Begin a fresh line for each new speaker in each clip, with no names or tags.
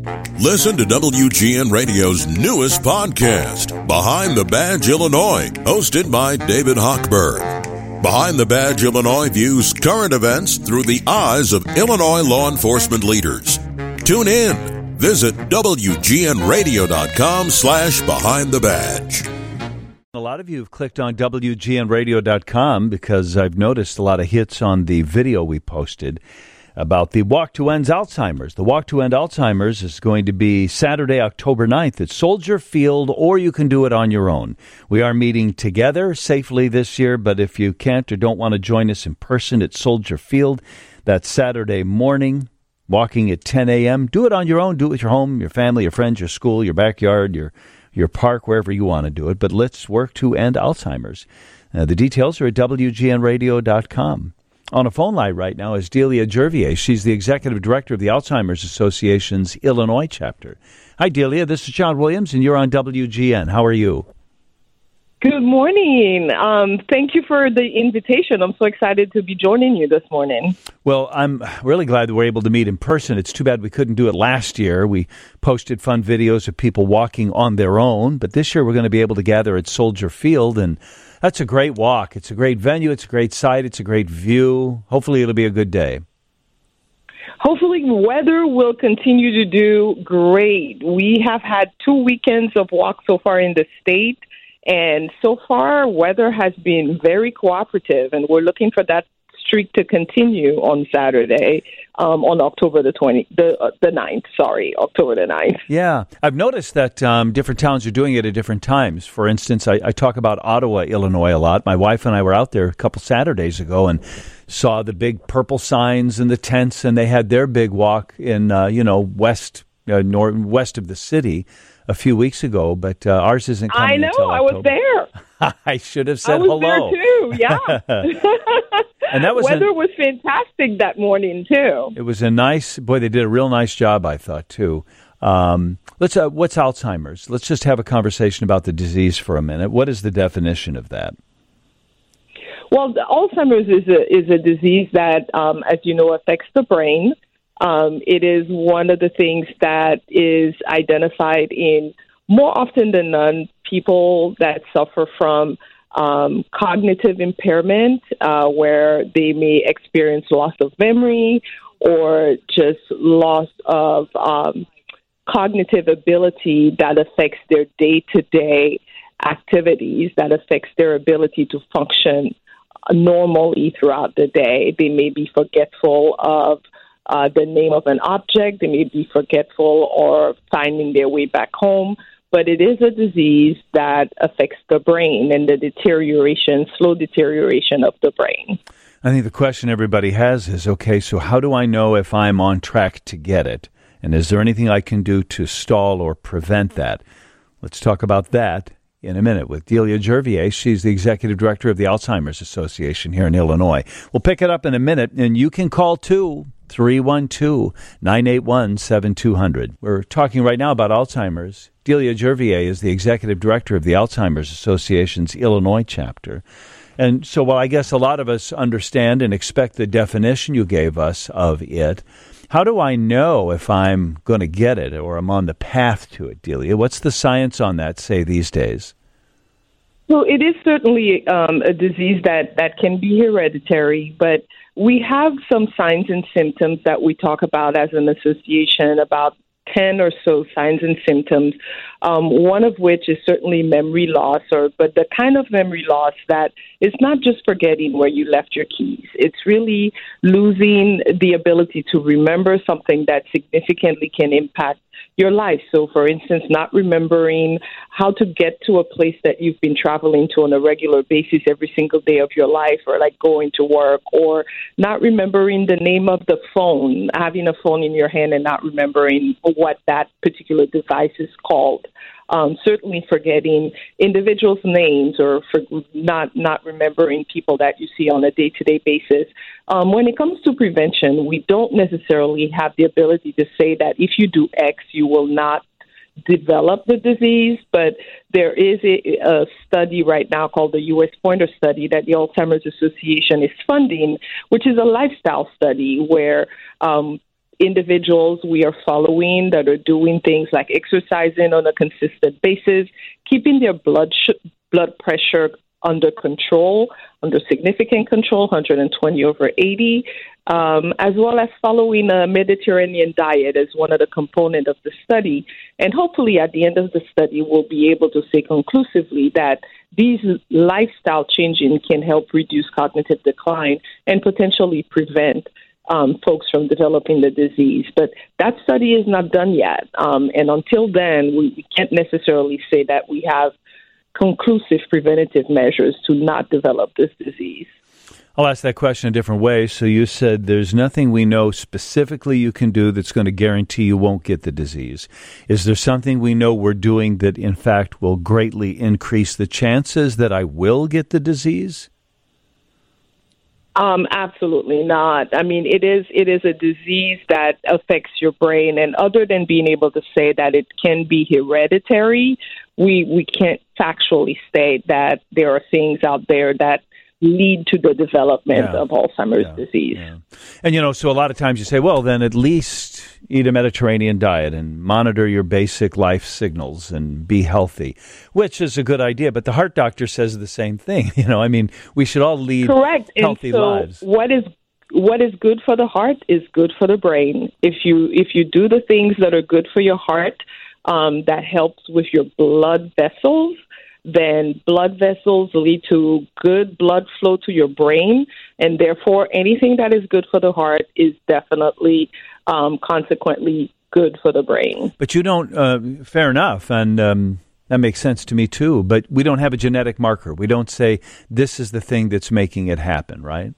Listen to WGN Radio's newest podcast, Behind the Badge Illinois, hosted by David Hochberg. Behind the Badge Illinois views current events through the eyes of Illinois law enforcement leaders. Tune in. Visit WGNRadio.com/Behind the Badge.
A lot of you have clicked on WGNRadio.com because I've noticed a lot of hits on the video we posted about the Walk to End Alzheimer's. The Walk to End Alzheimer's is going to be Saturday, October 9th at Soldier Field, or you can do it on your own. We are meeting together safely this year, but if you can't or don't want to join us in person at Soldier Field, that's Saturday morning, walking at 10 a.m. Do it on your own. Do it at your home, your family, your friends, your school, your backyard, your park, wherever you want to do it. But let's work to end Alzheimer's. The details are at WGNRadio.com. On a phone line right now is Delia Jervier. She's the executive director of the Alzheimer's Association's Illinois chapter. Hi, Delia. This is John Williams, and you're on WGN. How are you?
Good morning. Thank you for the invitation. I'm so excited to be joining you this morning.
Well, I'm really glad that we're able to meet in person. It's too bad we couldn't do it last year. We posted fun videos of people walking on their own, but this year we're going to be able to gather at Soldier Field, and that's a great walk. It's a great venue. It's a great site. It's a great view. Hopefully it'll be a good day.
Hopefully weather will continue to do great. We have had 2 weekends of walks so far in the state, and so far weather has been very cooperative, and we're looking for that streak to continue on Saturday, on October the 9th. October the 9th.
Yeah, I've noticed that different towns are doing it at different times. For instance, I talk about Ottawa, Illinois a lot. My wife and I were out there a couple Saturdays ago and saw the big purple signs and the tents, and they had their big walk in west of the city a few weeks ago. But ours isn't coming until October.
I was there.
I should have said
hello. I was there too. Yeah.
And that was
weather was fantastic that morning too.
It was they did a real nice job, I thought too. What's Alzheimer's? Let's just have a conversation about the disease for a minute. What is the definition of that?
Well, Alzheimer's is a disease that, as you know, affects the brain. It is one of the things that is identified in, more often than none, people that suffer from cognitive impairment, where they may experience loss of memory or just loss of cognitive ability that affects their day-to-day activities, that affects their ability to function normally throughout the day. They may be forgetful of the name of an object. They may be forgetful or finding their way back home. But it is a disease that affects the brain and the slow deterioration of the brain.
I think the question everybody has is, okay, so how do I know if I'm on track to get it? And is there anything I can do to stall or prevent that? Let's talk about that in a minute with Delia Jervier. She's the executive director of the Alzheimer's Association here in Illinois. We'll pick it up in a minute, and you can call too. 312-981-7200. We're talking right now about Alzheimer's. Delia Jervier is the executive director of the Alzheimer's Association's Illinois chapter. And so while I guess a lot of us understand and expect the definition you gave us of it, how do I know if I'm going to get it or I'm on the path to it, Delia? What's the science on that, say, these days?
Well, it is certainly a disease that can be hereditary, but we have some signs and symptoms that we talk about as an association, about 10 or so signs and symptoms, one of which is certainly memory loss, but the kind of memory loss that is not just forgetting where you left your keys. It's really losing the ability to remember something that significantly can impact your life. So, for instance, not remembering how to get to a place that you've been traveling to on a regular basis every single day of your life, or like going to work, or not remembering the name of the phone, having a phone in your hand and not remembering what that particular device is called. Certainly forgetting individuals' names or for not remembering people that you see on a day-to-day basis. When it comes to prevention, we don't necessarily have the ability to say that if you do X, you will not develop the disease, but there is a study right now called the U.S. Pointer Study that the Alzheimer's Association is funding, which is a lifestyle study where individuals we are following that are doing things like exercising on a consistent basis, keeping their blood pressure under control, under significant control, 120/80, as well as following a Mediterranean diet as one of the components of the study. And hopefully at the end of the study, we'll be able to say conclusively that these lifestyle changes can help reduce cognitive decline and potentially prevent folks from developing the disease. But that study is not done yet. And until then, we can't necessarily say that we have conclusive preventative measures to not develop this disease.
I'll ask that question a different way. So you said there's nothing we know specifically you can do that's going to guarantee you won't get the disease. Is there something we know we're doing that, in fact, will greatly increase the chances that I will get the disease?
Absolutely not. I mean, it is a disease that affects your brain, and other than being able to say that it can be hereditary, we can't factually state that there are things out there that lead to the development of Alzheimer's disease. Yeah.
And, so a lot of times you say, well, then at least eat a Mediterranean diet and monitor your basic life signals and be healthy, which is a good idea. But the heart doctor says the same thing. We should all lead healthy lives.
What is good for the heart is good for the brain. If you do the things that are good for your heart, that helps with your blood vessels, then blood vessels lead to good blood flow to your brain, and therefore anything that is good for the heart is definitely consequently good for the brain.
But you don't, fair enough, and that makes sense to me too, but we don't have a genetic marker. We don't say this is the thing that's making it happen, right?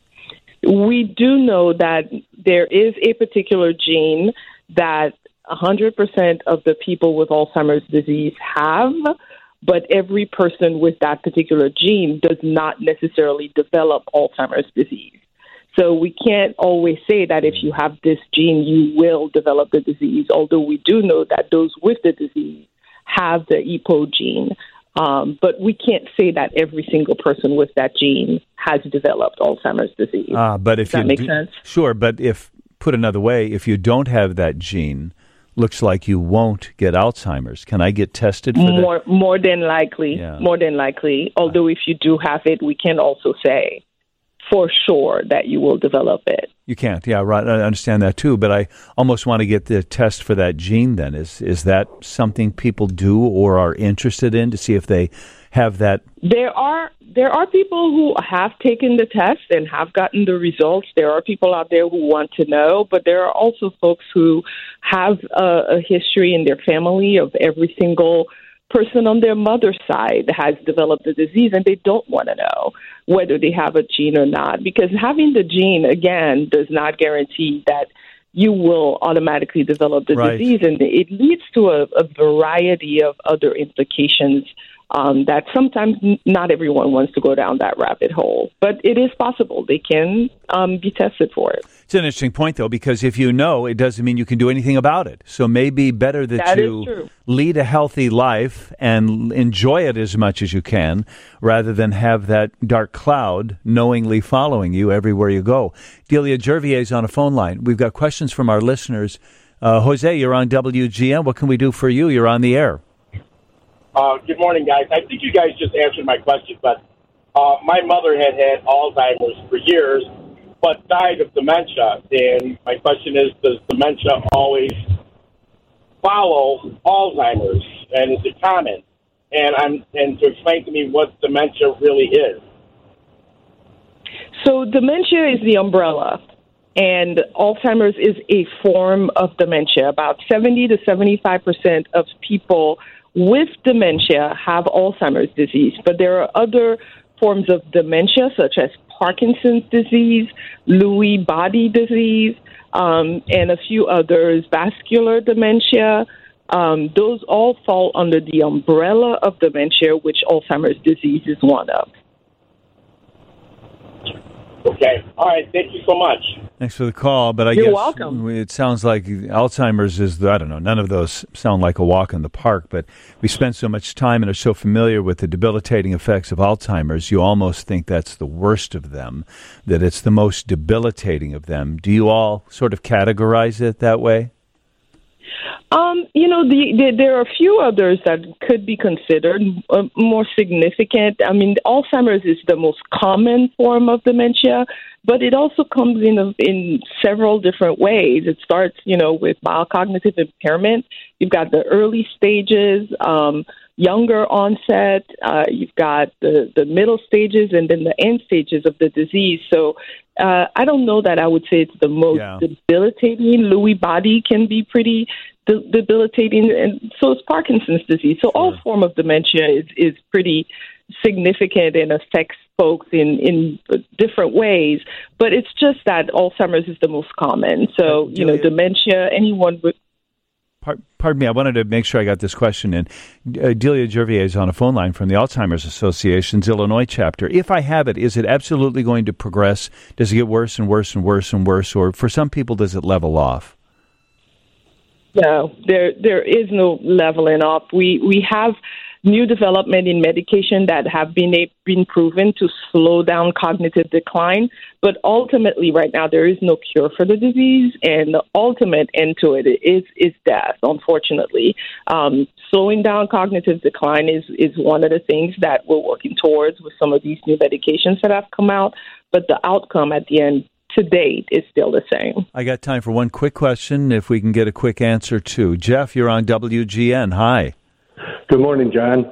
We do know that there is a particular gene that 100% of the people with Alzheimer's disease have, but every person with that particular gene does not necessarily develop Alzheimer's disease. So we can't always say that if you have this gene, you will develop the disease, although we do know that those with the disease have the EPO gene. But we can't say that every single person with that gene has developed Alzheimer's disease.
But if
Does that make sense?
Sure, but put another way, if you don't have that gene, looks like you won't get Alzheimer's. Can I get tested for that?
More than likely.
Yeah.
More than likely. Although if you do have it, we can also say for sure that you will develop it.
You can't. Yeah, right. I understand that too. But I almost want to get the test for that gene then. Is that something people do or are interested in to see if they have that?
There are people who have taken the test and have gotten the results. There are people out there who want to know, but there are also folks who have a history in their family of every single person on their mother's side has developed the disease, and they don't want to know whether they have a gene or not, because having the gene, again, does not guarantee that you will automatically develop the disease, and it leads to a variety of other implications that sometimes not everyone wants to go down that rabbit hole. But it is possible. They can be tested for it.
It's an interesting point, though, because if you know, it doesn't mean you can do anything about it. So maybe better that you lead a healthy life and enjoy it as much as you can, rather than have that dark cloud knowingly following you everywhere you go. Delia Gervier is on a phone line. We've got questions from our listeners. Jose, you're on WGN. What can we do for you? You're on the air.
Good morning, guys. I think you guys just answered my question, but my mother had Alzheimer's for years, but died of dementia. And my question is, does dementia always follow Alzheimer's? And is it common? And to explain to me what dementia really is.
So dementia is the umbrella, and Alzheimer's is a form of dementia. About 70 to 75% of people with dementia have Alzheimer's disease, but there are other forms of dementia, such as Parkinson's disease, Lewy body disease, and a few others, vascular dementia. Those all fall under the umbrella of dementia, which Alzheimer's disease is one of.
Okay. All right. Thank you so much.
Thanks for the call, but
You're
guess
welcome.
it sounds like Alzheimer's is, I don't know, none of those sound like a walk in the park, but we spend so much time and are so familiar with the debilitating effects of Alzheimer's, you almost think that's the worst of them, that it's the most debilitating of them. Do you all sort of categorize it that way?
There are a few others that could be considered more significant. I mean, Alzheimer's is the most common form of dementia, but it also comes in several different ways. It starts, with mild cognitive impairment. You've got the early stages, younger onset. You've got the middle stages, and then the end stages of the disease. So I don't know that I would say it's the most debilitating. Lewy body can be pretty debilitating, and so is Parkinson's disease. So all form of dementia is pretty significant and affects folks in different ways. But it's just that Alzheimer's is the most common. So, dementia, anyone with...
Pardon me, I wanted to make sure I got this question in. Delia Gervier is on a phone line from the Alzheimer's Association's Illinois chapter. If I have it, is it absolutely going to progress? Does it get worse and worse and worse and worse? Or for some people, does it level off?
No, there is no leveling off. We have new development in medication that have been proven to slow down cognitive decline, but ultimately right now there is no cure for the disease, and the ultimate end to it is death, unfortunately. Slowing down cognitive decline is one of the things that we're working towards with some of these new medications that have come out, but the outcome at the end to date is still the same. I
got time for one quick question, if we can get a quick answer too. Jeff, you're on WGN. Hi.
Good morning, John.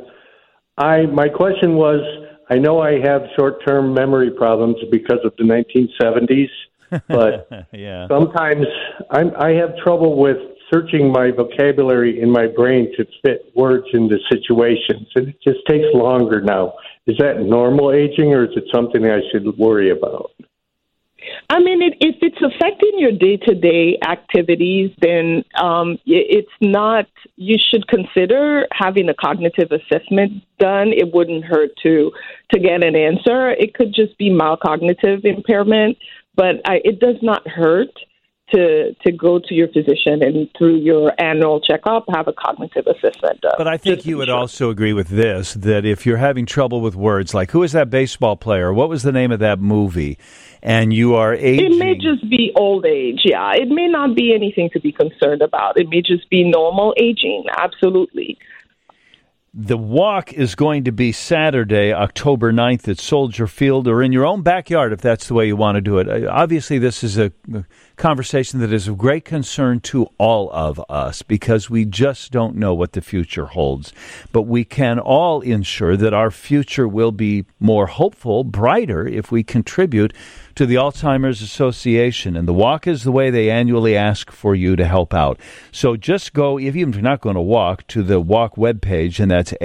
My question was, I know I have short-term memory problems because of the 1970s, but sometimes I have trouble with searching my vocabulary in my brain to fit words into situations. It just takes longer now. Is that normal aging, or is it something I should worry about?
I mean, if it's affecting your day-to-day activities, then it's not, you should consider having a cognitive assessment done. It wouldn't hurt to get an answer. It could just be mild cognitive impairment, but it does not hurt to go to your physician and through your annual checkup have a cognitive assessment done.
But I think you would also agree with this, that if you're having trouble with words, like who is that baseball player? What was the name of that movie? And you are aging.
It may just be old age, yeah. It may not be anything to be concerned about. It may just be normal aging, absolutely.
The walk is going to be Saturday, October 9th at Soldier Field, or in your own backyard if that's the way you want to do it. Obviously, this is a conversation that is of great concern to all of us because we just don't know what the future holds. But we can all ensure that our future will be more hopeful, brighter, if we contribute to the Alzheimer's Association. And the walk is the way they annually ask for you to help out. So just go, even if you're not going to walk, to the walk webpage, and that's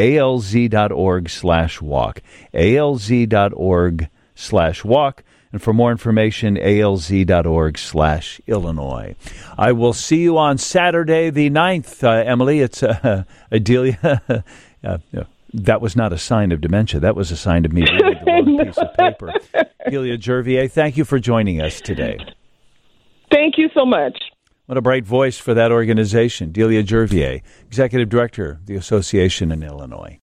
alz.org/walk. alz.org/walk. And for more information, alz.org/Illinois. I will see you on Saturday the 9th. Emily, it's Adelia. That was not a sign of dementia. That was a sign of me reading the wrong piece of paper. Delia Gervier, thank you for joining us today.
Thank you so much.
What a bright voice for that organization. Delia Gervier, Executive Director of the Association in Illinois.